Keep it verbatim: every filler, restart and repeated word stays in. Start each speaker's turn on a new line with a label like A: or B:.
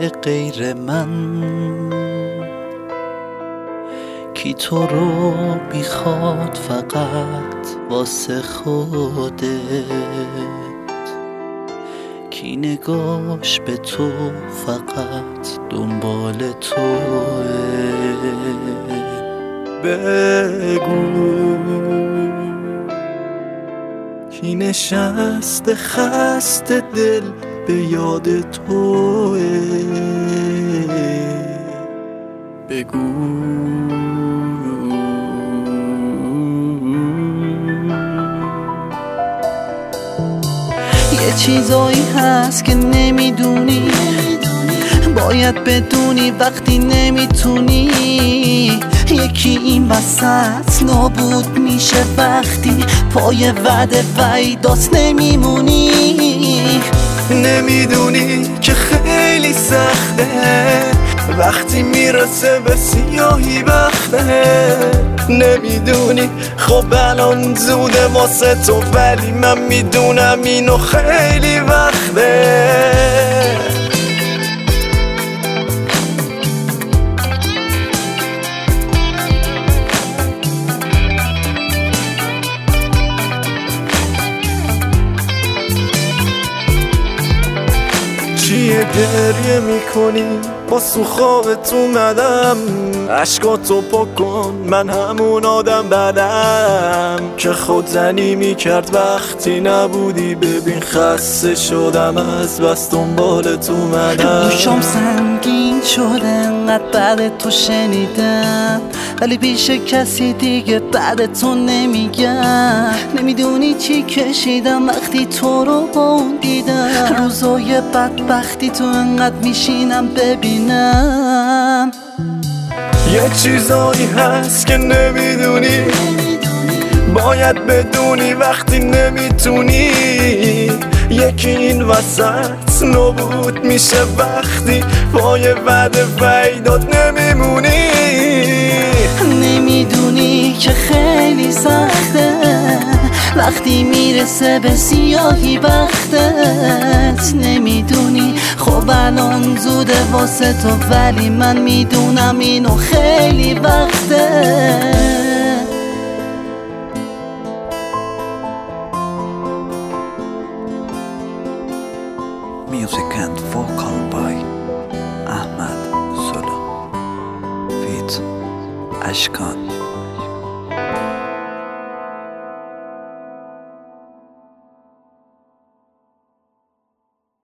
A: غیر من؟ کی تو رو میخواد فقط واسه خودت؟ کی نگاش به تو فقط دنبال توه؟ بگو کی نشسته خسته دل به یاد توه؟ بگو یه چیزایی هست که نمیدونی، باید بدونی وقتی نمیتونی. یکی این وسط نابود میشه وقتی پای وعده وعیدات نمیمونی. نمیدونی که خیلی سخته وقتی میرسه به سیاهی بخته. نمیدونی خب الان زوده واسه تو، ولی من میدونم اینو خیلی وقته. چیه گریه میکنی؟ با سو خوابت اومدم، عشقاتو پاک کن، من همون آدم بدم که خودزنی میکرد وقتی نبودی. ببین خسته شدم از بس دنبالت اومدم. دوشم سنگین شده انقدر بعد تو شنیدم، ولی پیش کسی دیگه بعد تو نمیگم. نمیدونی چی کشیدم وقتی تو رو با اون دیدم. روزای بدبختی تو انقدر میشینم ببینم. یه چیزایی هست که نمیدونی، باید بدونی وقتی نمیتونی. یکی این وسط نابود میشه وقتی پای وعده وعیدات نمیمونی. نمیدونی که خیلی سخته وقتی میرسه به سیاهی بختت. نمیدونی خب الان زوده واسه تو، ولی من میدونم اینو خیلی وقته.
B: Music and vocal by Ahmad Solo feat. Ashkan.